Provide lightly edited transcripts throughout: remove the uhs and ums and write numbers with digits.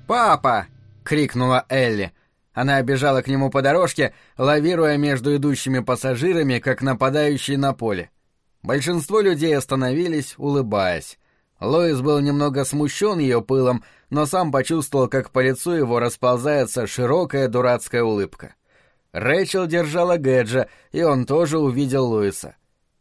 «Папа!» — крикнула Элли. Она бежала к нему по дорожке, лавируя между идущими пассажирами, как нападающие на поле. Большинство людей остановились, улыбаясь. Лоис был немного смущен ее пылом, но сам почувствовал, как по лицу его расползается широкая дурацкая улыбка. Рэйчел держала Гэджа, и он тоже увидел Луиса.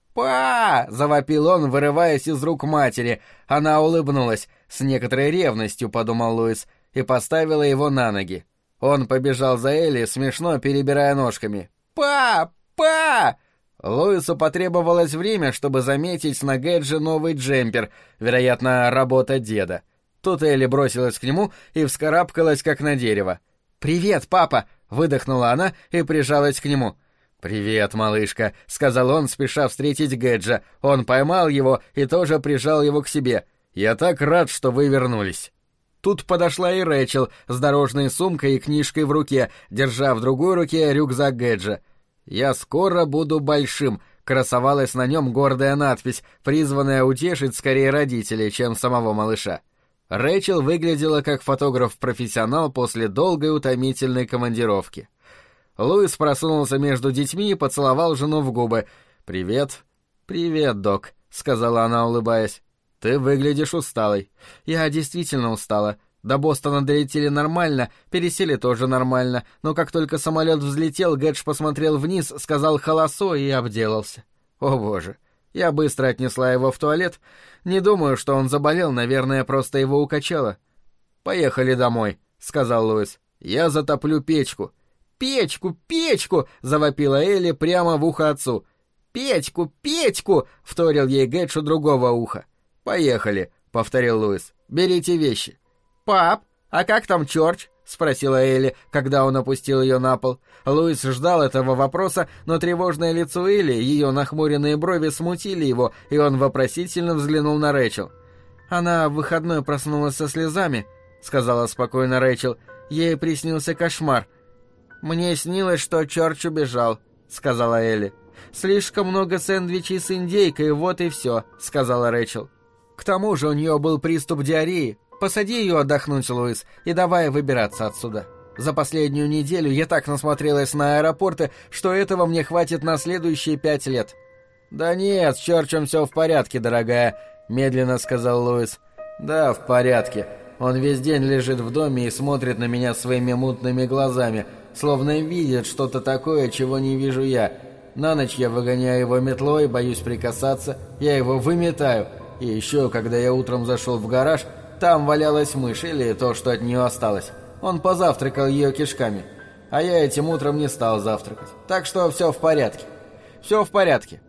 «Па!» — завопил он, вырываясь из рук матери. Она улыбнулась. С некоторой ревностью, подумал Луис, и поставила его на ноги. Он побежал за Элли, смешно перебирая ножками. «Па! Па!» Луису потребовалось время, чтобы заметить на Гэдже новый джемпер, вероятно, работа деда. Тут Элли бросилась к нему и вскарабкалась, как на дерево. «Привет, папа!» — выдохнула она и прижалась к нему. «Привет, малышка», — сказал он, спеша встретить Гэджа. Он поймал его и тоже прижал его к себе. «Я так рад, что вы вернулись». Тут подошла и Рэйчел с дорожной сумкой и книжкой в руке, держа в другой руке рюкзак Гэджа. «Я скоро буду большим», — красовалась на нем гордая надпись, призванная утешить скорее родителей, чем самого малыша. Рэйчел выглядела как фотограф-профессионал после долгой утомительной командировки. Луис просунулся между детьми и поцеловал жену в губы. «Привет». «Привет, док», — сказала она, улыбаясь. «Ты выглядишь усталой». «Я действительно устала. До Бостона долетели нормально, пересели тоже нормально, но как только самолет взлетел, Гэдж посмотрел вниз, сказал «холосо» и обделался. О боже. Я быстро отнесла его в туалет. Не думаю, что он заболел, наверное, просто его укачало. «Поехали домой», — сказал Луис. «Я затоплю печку». «Печку, печку!» — завопила Элли прямо в ухо отцу. «Печку, печку!» — вторил ей Гэдж у другого уха. «Поехали», — повторил Луис. «Берите вещи». «Пап, а как там Чёрч?» — спросила Элли, когда он опустил ее на пол. Луис ждал этого вопроса, но тревожное лицо Элли, ее нахмуренные брови смутили его, и он вопросительно взглянул на Рэйчел. «Она в выходной проснулась со слезами», — сказала спокойно Рэйчел. «Ей приснился кошмар». «Мне снилось, что Чёрч убежал», — сказала Элли. «Слишком много сэндвичей с индейкой, вот и все», — сказала Рэйчел. «К тому же у нее был приступ диареи. Посади ее отдохнуть, Луис, и давай выбираться отсюда. За последнюю неделю я так насмотрелась на аэропорты, что этого мне хватит на следующие 5 лет». «Да нет, с Чёрчем все в порядке, дорогая», — медленно сказал Луис. «Да, в порядке. Он весь день лежит в доме и смотрит на меня своими мутными глазами, словно видит что-то такое, чего не вижу я. На ночь я выгоняю его метлой, боюсь прикасаться, я его выметаю. И еще, когда я утром зашел в гараж, там валялась мышь или то, что от нее осталось. Он позавтракал ее кишками. А я этим утром не стал завтракать. Так что все в порядке. Все в порядке».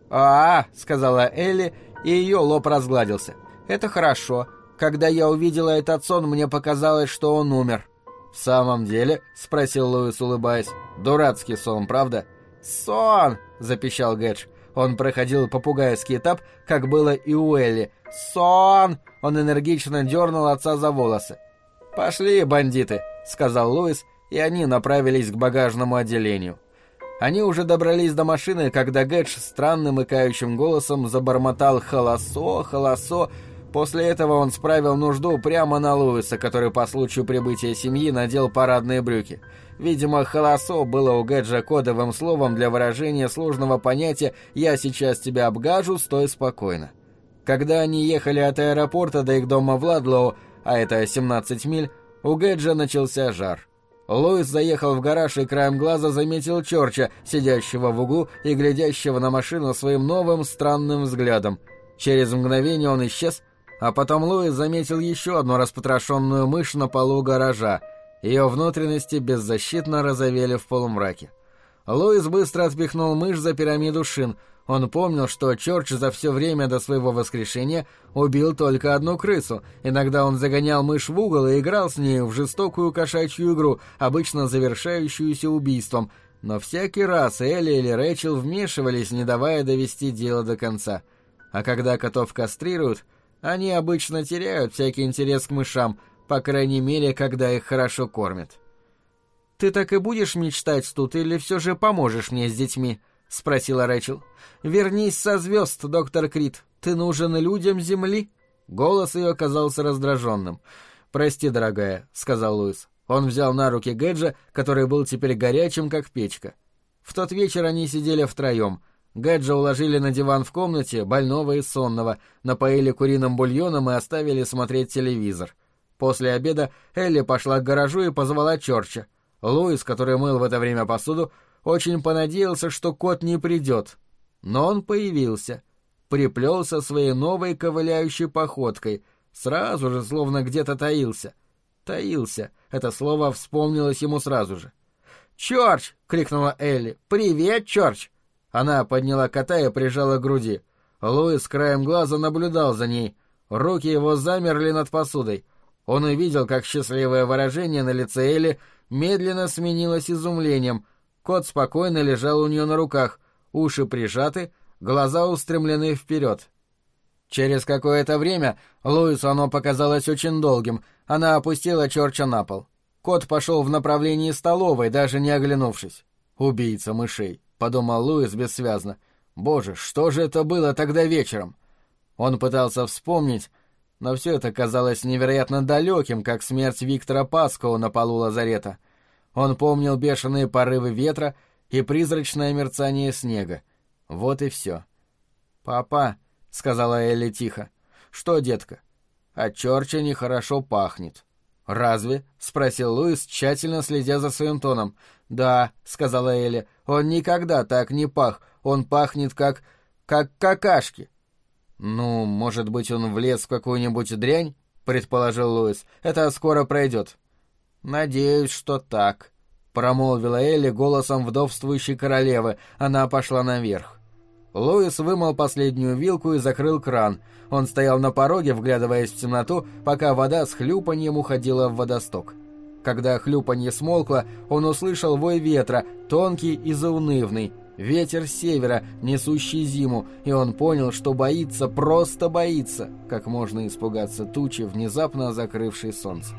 Сказала Элли, и ее лоб разгладился. «Это хорошо. Когда я увидела этот сон, мне показалось, что он умер». «В самом деле?» — спросил Луис, улыбаясь. «Дурацкий сон, правда?» «Сон!» — запищал Гэдж. Он проходил попугайский этап, как было и у Элли. «Сон!» — он энергично дернул отца за волосы. «Пошли, бандиты!» — сказал Луис, и они направились к багажному отделению. Они уже добрались до машины, когда Гэдж странным икающим голосом забормотал «холосо, холосо». После этого он справил нужду прямо на Луиса, который по случаю прибытия семьи надел парадные брюки. Видимо, «холосо» было у Гэджа кодовым словом для выражения сложного понятия «я сейчас тебя обгажу, стой спокойно». Когда они ехали от аэропорта до их дома в Ладлоу, а это 17 миль, у Гэджа начался жар. Луис заехал в гараж и краем глаза заметил Чёрча, сидящего в углу и глядящего на машину своим новым странным взглядом. Через мгновение он исчез, а потом Луис заметил еще одну распотрошенную мышь на полу гаража. Ее внутренности беззащитно розовели в полумраке. Луис быстро отпихнул мышь за пирамиду шин. Он помнил, что Чёрч за все время до своего воскрешения убил только одну крысу. Иногда он загонял мышь в угол и играл с ней в жестокую кошачью игру, обычно завершающуюся убийством. Но всякий раз Элли или Рэйчел вмешивались, не давая довести дело до конца. А когда котов кастрируют, они обычно теряют всякий интерес к мышам, по крайней мере, когда их хорошо кормят. «Ты так и будешь мечтать тут, или все же поможешь мне с детьми?» — спросила Рэйчел. «Вернись со звезд, доктор Крид. Ты нужен людям Земли». Голос ее казался раздраженным. «Прости, дорогая», — сказал Луис. Он взял на руки Гэджа, который был теперь горячим, как печка. В тот вечер они сидели втроем. Гэджа уложили на диван в комнате, больного и сонного, напоили куриным бульоном и оставили смотреть телевизор. После обеда Элли пошла к гаражу и позвала Чорча. Луис, который мыл в это время посуду, очень понадеялся, что кот не придет. Но он появился. Приплелся своей новой ковыляющей походкой. Сразу же, словно где-то таился. Таился. Это слово вспомнилось ему сразу же. «Чорч!» — крикнула Элли. «Привет, Чорч!» Она подняла кота и прижала к груди. Луис краем глаза наблюдал за ней. Руки его замерли над посудой. Он увидел, как счастливое выражение на лице Элли медленно сменилось изумлением. Кот спокойно лежал у нее на руках, уши прижаты, глаза устремлены вперед. Через какое-то время Луису оно показалось очень долгим. Она опустила Чорча на пол. Кот пошел в направлении столовой, даже не оглянувшись. «Убийца мышей», — подумал Луис бессвязно. «Боже, что же это было тогда вечером?» Он пытался вспомнить, но все это казалось невероятно далеким, как смерть Виктора Паскоу на полу лазарета. Он помнил бешеные порывы ветра и призрачное мерцание снега. Вот и все. «Папа», — сказала Элли тихо. «Что, детка?» «От Чорча нехорошо пахнет». «Разве?» — спросил Луис, тщательно следя за своим тоном. «Да», — сказала Элли, — «он никогда так не пах. Он пахнет как какашки». «Ну, может быть, он влез в какую-нибудь дрянь?» — предположил Луис. «Это скоро пройдет». «Надеюсь, что так», — промолвила Элли голосом вдовствующей королевы. Она пошла наверх. Луис вымыл последнюю вилку и закрыл кран. Он стоял на пороге, вглядываясь в темноту, пока вода с хлюпаньем уходила в водосток. Когда хлюпанье смолкло, он услышал вой ветра, тонкий и заунывный. Ветер с севера, несущий зиму, и он понял, что боится, просто боится, как можно испугаться тучи, внезапно закрывшей солнце.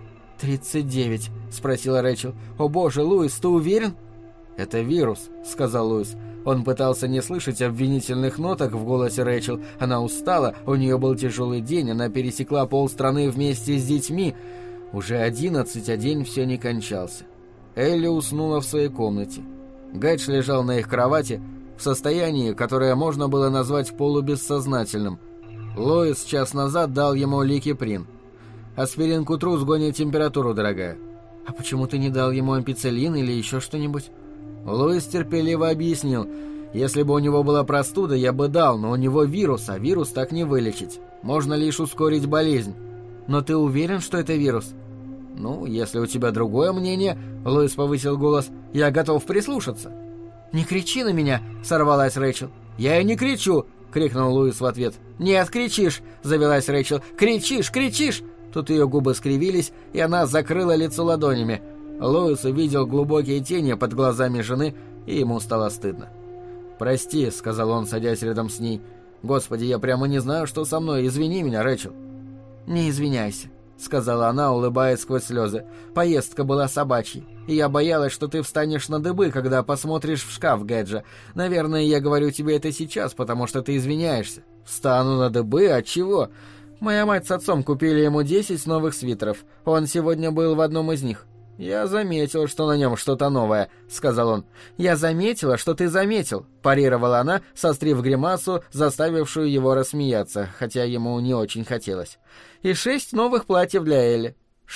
39, — спросила Рэчел. «О боже, Луис, ты уверен?» «Это вирус», — сказал Луис. Он пытался не слышать обвинительных ноток в голосе Рэчел. Она устала, у нее был тяжелый день, она пересекла полстраны вместе с детьми. Уже 11, а день все не кончался. Элли уснула в своей комнате. Гэдж лежал на их кровати в состоянии, которое можно было назвать полубессознательным. Луис час назад дал ему ликиприн. «Аспирин к утру сгонит температуру, дорогая». «А почему ты не дал ему ампицилин или еще что-нибудь?» Луис терпеливо объяснил. «Если бы у него была простуда, я бы дал, но у него вирус, а вирус так не вылечить. Можно лишь ускорить болезнь». «Но ты уверен, что это вирус?» «Ну, если у тебя другое мнение», — Луис повысил голос, — «я готов прислушаться». «Не кричи на меня», — сорвалась Рэчел. «Я и не кричу», — крикнул Луис в ответ. «Нет, кричишь», — завелась Рэчел. «Кричишь, кричишь!» Тут ее губы скривились, и она закрыла лицо ладонями. Луис увидел глубокие тени под глазами жены, и ему стало стыдно. «Прости», — сказал он, садясь рядом с ней. «Господи, я прямо не знаю, что со мной. Извини меня, Рэчел». «Не извиняйся», — сказала она, улыбаясь сквозь слезы. «Поездка была собачьей, и я боялась, что ты встанешь на дыбы, когда посмотришь в шкаф Гэджа. Наверное, я говорю тебе это сейчас, потому что ты извиняешься». «Встану на дыбы? От чего?» «Моя мать с отцом купили ему 10 новых свитеров. Он сегодня был в одном из них». «Я заметил, что на нем что-то новое», — сказал он. «Я заметила, что ты заметил», — парировала она, сострив гримасу, заставившую его рассмеяться, хотя ему не очень хотелось. «И 6 новых платьев для Элли».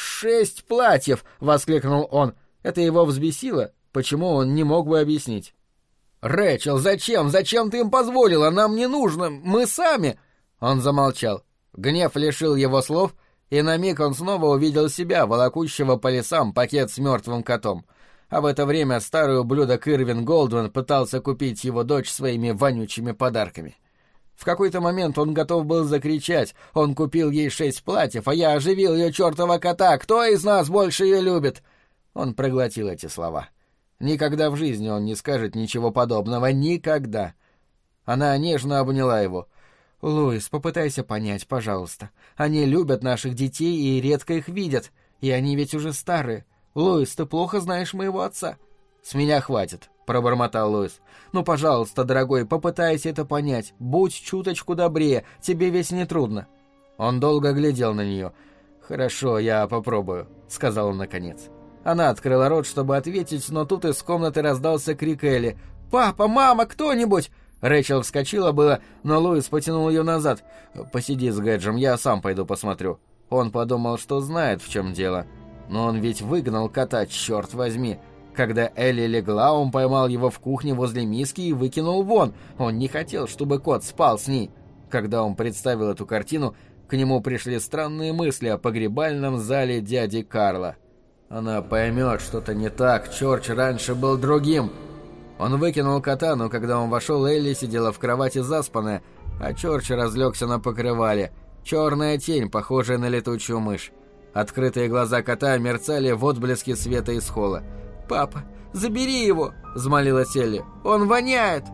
6 платьев!» — воскликнул он. Это его взбесило, почему он не мог бы объяснить. «Рэчел, зачем? Зачем ты им позволила? Нам не нужно. Мы сами...» Он замолчал. Гнев лишил его слов, и на миг он снова увидел себя, волокущего по лесам пакет с мертвым котом. А в это время старый ублюдок Ирвин Голдвин пытался купить его дочь своими вонючими подарками. В какой-то момент он готов был закричать: «Он купил ей 6 платьев, а я оживил ее чертова кота! Кто из нас больше ее любит?» Он проглотил эти слова. Никогда в жизни он не скажет ничего подобного. Никогда. Она нежно обняла его. «Луис, попытайся понять, пожалуйста. Они любят наших детей и редко их видят. И они ведь уже старые. Луис, ты плохо знаешь моего отца». «С меня хватит», — пробормотал Луис. «Ну, пожалуйста, дорогой, попытайся это понять. Будь чуточку добрее, тебе ведь не трудно». Он долго глядел на нее. «Хорошо, я попробую», — сказал он наконец. Она открыла рот, чтобы ответить, но тут из комнаты раздался крик Элли. «Папа, мама, кто-нибудь!» Рэйчел вскочила было, но Луис потянул ее назад. «Посиди с Гэджем, я сам пойду посмотрю». Он подумал, что знает, в чем дело. Но он ведь выгнал кота, черт возьми. Когда Элли легла, он поймал его в кухне возле миски и выкинул вон. Он не хотел, чтобы кот спал с ней. Когда он представил эту картину, к нему пришли странные мысли о погребальном зале дяди Карла. Она поймет, что-то не так, Чорч раньше был другим. Он выкинул кота, но когда он вошел, Элли сидела в кровати заспанная, а Чорч разлегся на покрывале. Черная тень, похожая на летучую мышь. Открытые глаза кота мерцали в отблеске света из холла. «Папа, забери его!» — взмолилась Элли. «Он воняет!»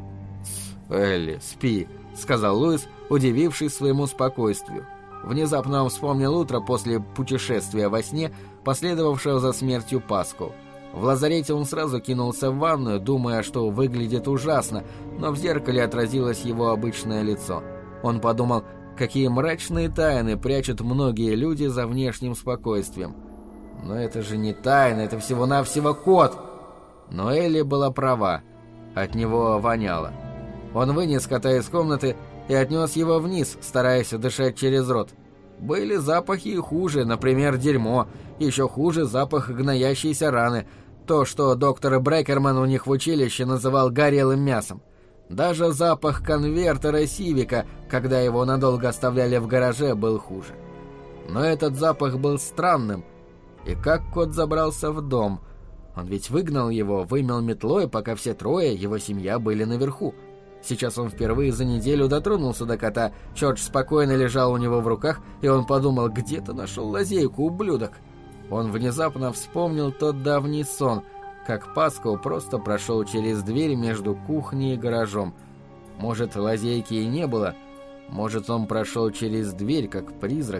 «Элли, спи!» — сказал Луис, удивившись своему спокойствию. Внезапно он вспомнил утро после путешествия во сне, последовавшего за смертью Паскал. В лазарете он сразу кинулся в ванную, думая, что выглядит ужасно, но в зеркале отразилось его обычное лицо. Он подумал, какие мрачные тайны прячут многие люди за внешним спокойствием. Но это же не тайна, это всего-навсего кот. Но Элли была права. От него воняло. Он вынес кота из комнаты и отнес его вниз, стараясь дышать через рот. Были запахи и хуже, например, дерьмо, еще хуже запах гноящейся раны, то, что доктор Брекерман у них в училище называл горелым мясом. Даже запах конвертера Сивика, когда его надолго оставляли в гараже, был хуже. Но этот запах был странным. И как кот забрался в дом? Он ведь выгнал его, вымел метлой, пока все трое, его семья, были наверху. Сейчас он впервые за неделю дотронулся до кота. Чорч спокойно лежал у него в руках, и он подумал, где-то нашел лазейку, ублюдок. Он внезапно вспомнил тот давний сон, как Паскал просто прошел через дверь между кухней и гаражом. Может, лазейки и не было? Может, он прошел через дверь, как призрак?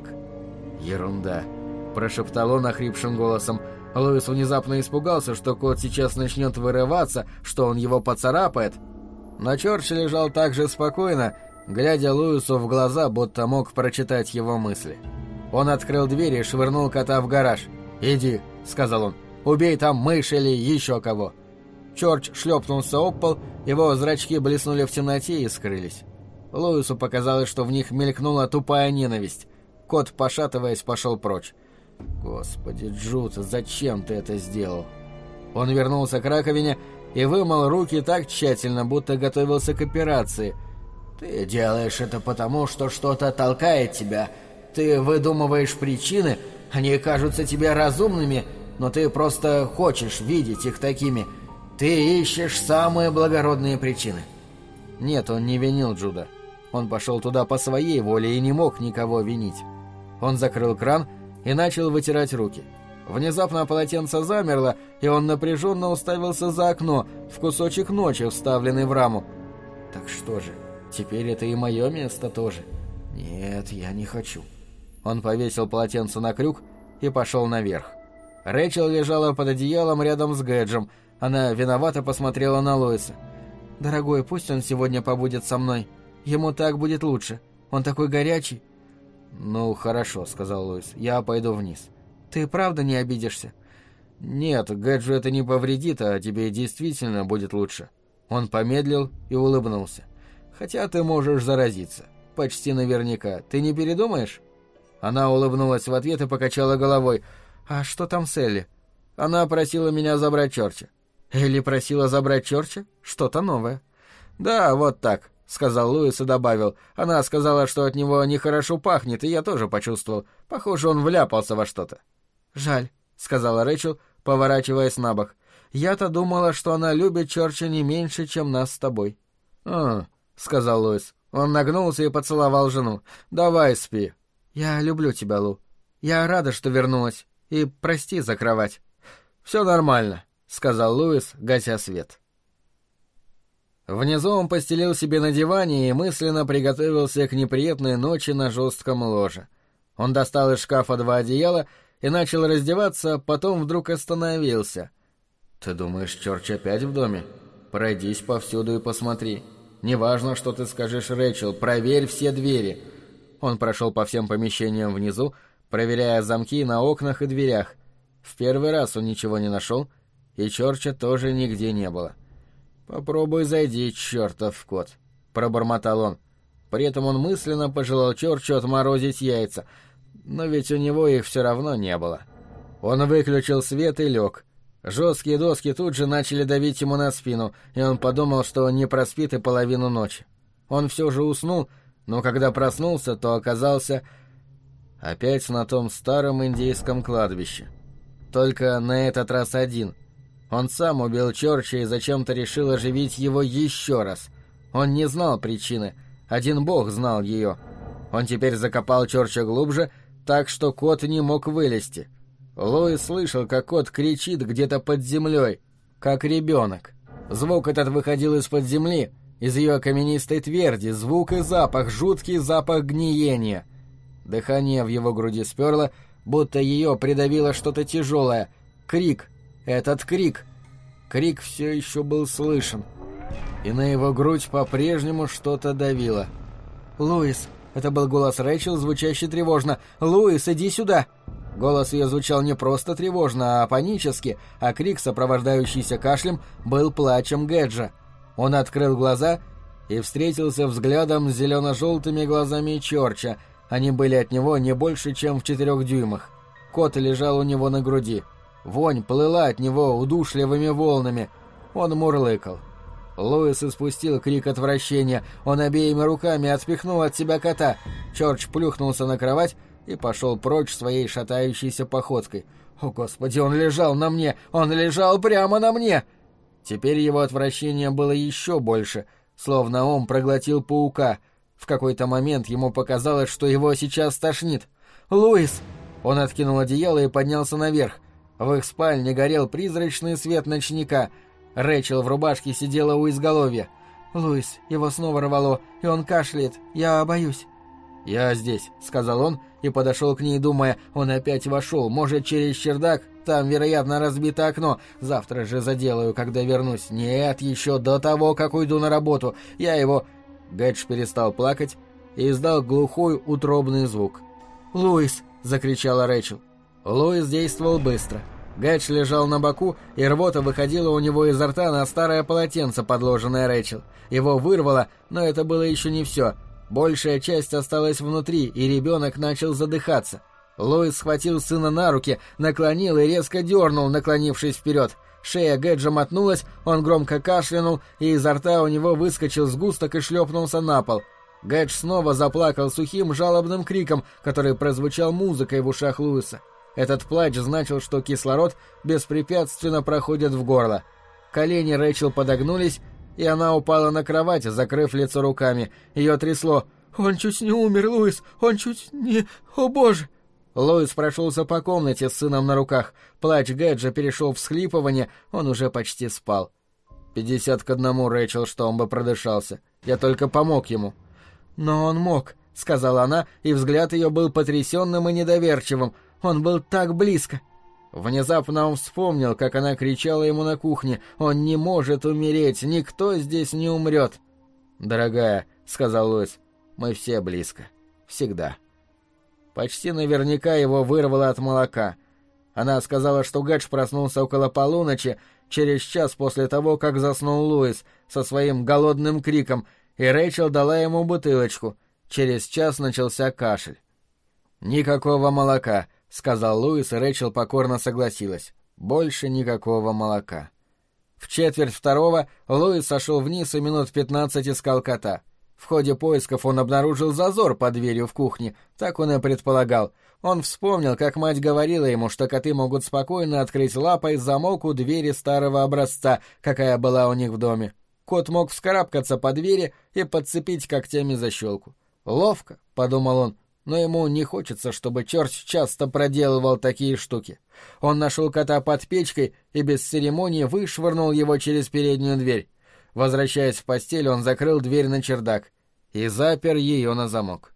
Ерунда, прошептал он охрипшим голосом. Луис внезапно испугался, что кот сейчас начнет вырываться, что он его поцарапает. Но Чорч лежал так же спокойно, глядя Луису в глаза, будто мог прочитать его мысли. Он открыл дверь и швырнул кота в гараж. «Иди», — сказал он, — «убей там мышь или еще кого». Чорч шлепнулся об пол, его зрачки блеснули в темноте и скрылись. Луису показалось, что в них мелькнула тупая ненависть. Кот, пошатываясь, пошел прочь. «Господи, Джуд, зачем ты это сделал?» Он вернулся к раковине и вымыл руки так тщательно, будто готовился к операции. «Ты делаешь это потому, что что-то толкает тебя. Ты выдумываешь причины, они кажутся тебе разумными, но ты просто хочешь видеть их такими. Ты ищешь самые благородные причины». Нет, он не винил Джуда. Он пошел туда по своей воле и не мог никого винить. Он закрыл кран и начал вытирать руки. Внезапно полотенце замерло, и он напряженно уставился за окно, в кусочек ночи, вставленный в раму. «Так что же, теперь это и мое место тоже? Нет, я не хочу». Он повесил полотенце на крюк и пошел наверх. Рэйчел лежала под одеялом рядом с Гэджем. Она виновато посмотрела на Луиса. «Дорогой, пусть он сегодня побудет со мной. Ему так будет лучше. Он такой горячий». «Ну, хорошо», — сказал Луис. «Я пойду вниз». «Ты правда не обидишься?» «Нет, Гэджу это не повредит, а тебе действительно будет лучше». Он помедлил и улыбнулся. «Хотя ты можешь заразиться. Почти наверняка. Ты не передумаешь?» Она улыбнулась в ответ и покачала головой. «А что там с Элли?» «Она просила меня забрать Чорча». «Элли просила забрать Чорча? Что-то новое». «Да, вот так», — сказал Луис и добавил. «Она сказала, что от него нехорошо пахнет, и я тоже почувствовал. Похоже, он вляпался во что-то». «Жаль», — сказала Рэйчел, поворачиваясь на бок. «Я-то думала, что она любит Чорча не меньше, чем нас с тобой». Сказал Луис. Он нагнулся и поцеловал жену. «Давай спи». «Я люблю тебя, Лу. Я рада, что вернулась. И прости за кровать». «Все нормально», — сказал Луис, гася свет. Внизу он постелил себе на диване и мысленно приготовился к неприятной ночи на жестком ложе. Он достал из шкафа 2 одеяла и начал раздеваться, потом вдруг остановился. «Ты думаешь, Чорч опять в доме? Пройдись повсюду и посмотри. Неважно, что ты скажешь Рэйчел, проверь все двери». Он прошел по всем помещениям внизу, проверяя замки на окнах и дверях. В первый раз он ничего не нашел, и Чорча тоже нигде не было. «Попробуй зайди, чертов кот», — пробормотал он. При этом он мысленно пожелал Чорчу отморозить яйца, но ведь у него их все равно не было. Он выключил свет и лег. Жесткие доски тут же начали давить ему на спину, и он подумал, что он не проспит и половину ночи. Он все же уснул, но когда проснулся, то оказался опять на том старом индейском кладбище. Только на этот раз один. Он сам убил Чорча и зачем-то решил оживить его еще раз. Он не знал причины, один бог знал ее. Он теперь закопал Чорча глубже, так что кот не мог вылезти. Луис слышал, как кот кричит где-то под землей, как ребенок. Звук этот выходил из-под земли, из ее каменистой тверди, звук и запах, жуткий запах гниения. Дыхание в его груди сперло, будто ее придавило что-то тяжелое. Крик, этот крик. Крик все еще был слышен, и на его грудь по-прежнему что-то давило. «Луис!» — это был голос Рэйчел, звучащий тревожно. «Луис, иди сюда!» Голос ее звучал не просто тревожно, а панически, а крик, сопровождающийся кашлем, был плачем Гэджа. Он открыл глаза и встретился взглядом с зелено-желтыми глазами Чорча. Они были от него не больше, чем в 4 дюймах. Кот лежал у него на груди. Вонь плыла от него удушливыми волнами. Он мурлыкал. Луис испустил крик отвращения. Он обеими руками отпихнул от себя кота. Чорч плюхнулся на кровать и пошел прочь своей шатающейся походкой. «О, Господи, он лежал на мне! Он лежал прямо на мне!» Теперь его отвращение было еще больше, словно он проглотил паука. В какой-то момент ему показалось, что его сейчас тошнит. «Луис!» Он откинул одеяло и поднялся наверх. В их спальне горел призрачный свет ночника. Рэйчел в рубашке сидела у изголовья. «Луис, его снова рвало, и он кашляет. Я боюсь». «Я здесь», — сказал он и подошел к ней, думая, он опять вошел, может, через чердак, там, вероятно, разбито окно. Завтра же заделаю, когда вернусь. Нет, еще до того, как уйду на работу. Я его...» Гэдж перестал плакать и издал глухой утробный звук. «Луис!» — закричала Рэйчел. Луис действовал быстро. Гэдж лежал на боку, и рвота выходила у него изо рта на старое полотенце, подложенное Рэйчел. Его вырвало, но это было еще не все. Большая часть осталась внутри, и ребенок начал задыхаться. Луис схватил сына на руки, наклонил и резко дернул, наклонившись вперед. Шея Гэджа мотнулась, он громко кашлянул, и изо рта у него выскочил сгусток и шлепнулся на пол. Гэдж снова заплакал сухим жалобным криком, который прозвучал музыкой в ушах Луиса. Этот плач значил, что кислород беспрепятственно проходит в горло. Колени Рэйчел подогнулись, и она упала на кровать, закрыв лицо руками. Ее трясло. «Он чуть не умер, Луис! Он чуть не... О, Боже!» Луис прошелся по комнате с сыном на руках. Плач Гэджа перешел в всхлипывание, он уже почти спал. 50 к 1, Рэйчел, что он бы продышался. Я только помог ему. «Но он мог», — сказала она, и взгляд ее был потрясенным и недоверчивым. Он был так близко. Внезапно он вспомнил, как она кричала ему на кухне. «Он не может умереть, никто здесь не умрет». «Дорогая», — сказал Луис, — «мы все близко. Всегда». Почти наверняка его вырвало от молока. Она сказала, что Гэдж проснулся около полуночи, через час после того, как заснул Луис со своим голодным криком, и Рэйчел дала ему бутылочку. Через час начался кашель. «Никакого молока», — сказал Луис, и Рэйчел покорно согласилась. «Больше никакого молока». В 1:45 Луис сошел вниз и минут 15 искал кота. В ходе поисков он обнаружил зазор под дверью в кухне, так он и предполагал. Он вспомнил, как мать говорила ему, что коты могут спокойно открыть лапой замок у двери старого образца, какая была у них в доме. Кот мог вскарабкаться по двери и подцепить когтями защелку. «Ловко», — подумал он, но ему не хочется, чтобы Чорч часто проделывал такие штуки. Он нашел кота под печкой и без церемонии вышвырнул его через переднюю дверь. Возвращаясь в постель, он закрыл дверь на чердак и запер ее на замок.